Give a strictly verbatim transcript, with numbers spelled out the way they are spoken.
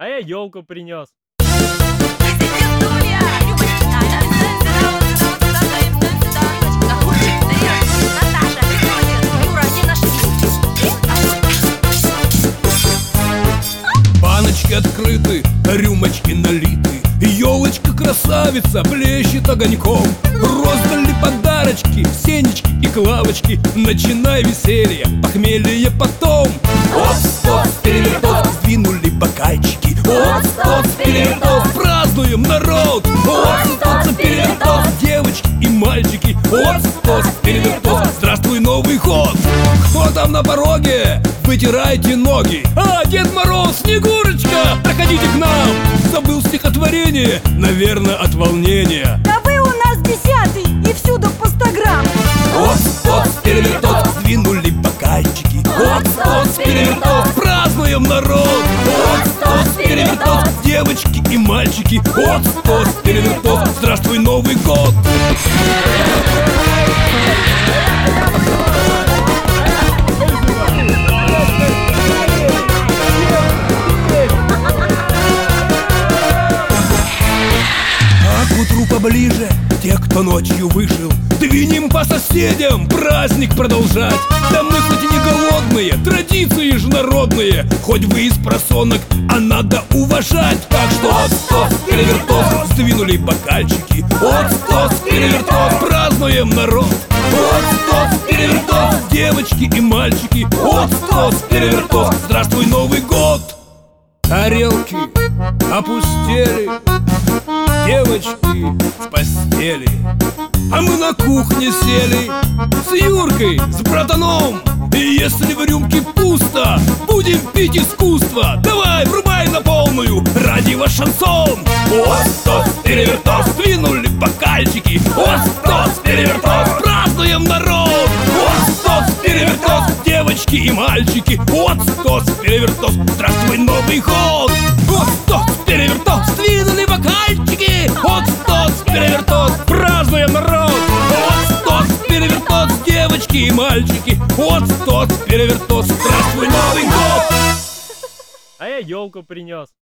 А я елку принес. Баночки открыты, рюмочки налиты, елочка красавица блещет огоньком. Роздали подарочки, сенечки и клавочки. Начинай веселье, похмелье потом. Оп-стоп, перевертот, сдвинули бокальчики. Оп-стоп, перевертот, празднуем, народ. Оп-стоп, перевертот, девочки и мальчики. Оп-стоп, перевертот, здравствуй, Новый год. Кто там на пороге? Вытирайте ноги. А, Дед Мороз, Снегурочка, проходите к нам. Забыл стихотворение, наверное, от волнения. Да вы у нас десятый и всюду по сто грамм. Оп-стоп, перевертот, сдвинули бокальчики. Оп-стоп, перевертот, празднуем, народ. Оп-стоп, перевертот, девочки и мальчики. Оп-стоп, перевертот, здравствуй, Новый год. К утру поближе, те, кто ночью вышел, двинем по соседям праздник продолжать. Да мы хоть и не голодные, традиции ж народные, хоть вы из просонок, а надо уважать. Так что от-стоп, перевертот, сдвинули бокальчики. От-стоп, перевертот, празднуем, народ. От-стоп, перевертот, девочки и мальчики. От-стоп, перевертот, здравствуй, Новый год. Тарелки опустели, девочки в постели, а мы на кухне сели с Юркой, с братаном. И если в рюмке пусто, будем пить искусство. Давай, врубай на полную, ради ваш шансон. Оп-стоп, перевертот, сдвинули бокальчики. Оп-стоп, перевертот, празднуем, народ. Оп-стоп, перевертот, девочки и мальчики. Оп-стоп, перевертот, здравствуй, Новый год. Оп-стоп, перевертот, сдвинули бокальчики. Оп-стоп, перевертот, празднуем, народ. Оп-стоп, перевертот, девочки и мальчики. Оп-стоп, перевертот, здравствуй, Новый год. А я елку принес.